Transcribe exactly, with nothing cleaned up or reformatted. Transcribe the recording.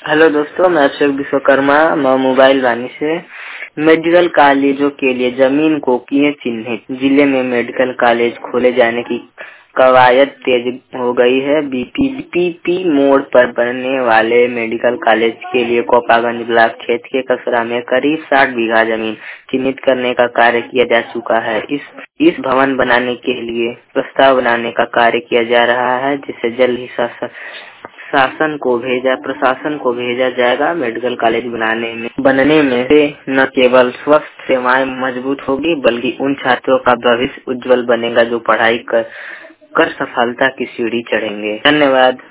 Hello दोस्तों, मैं अक्षय विश्वकर्मा मैं मोबाइल वाणी से मेडिकल कॉलेजों के लिए जमीन को किए चिन्हित। जिले में मेडिकल कॉलेज खोले जाने की कवायद तेज हो गई है। बीपीपी मोड़ पर बनने वाले मेडिकल कॉलेज के लिए कोपागंज ब्लॉक क्षेत्र के कसरा में करीब साठ बीघा जमीन चिन्हित करने का कार्य किया जा चुका है। इस इस भवन बनाने के लिए प्रस्ताव बनाने का कार्य किया जा रहा है, जिसे जल्द ही शासन शासन को भेजा प्रशासन को भेजा जाएगा। मेडिकल कॉलेज बनाने में बनने में से न केवल स्वास्थ्य सेवाएं मजबूत होगी, बल्कि उन छात्रों का भविष्य उज्जवल बनेगा जो पढ़ाई कर कर सफलता की सीढ़ी चढ़ेंगे। धन्यवाद।